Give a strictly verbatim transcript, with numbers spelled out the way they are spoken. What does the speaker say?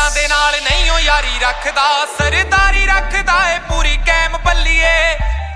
दे नाल नहीं ओ यारी रखदा सरदारी रखदा ए पूरी कैम बल्लिए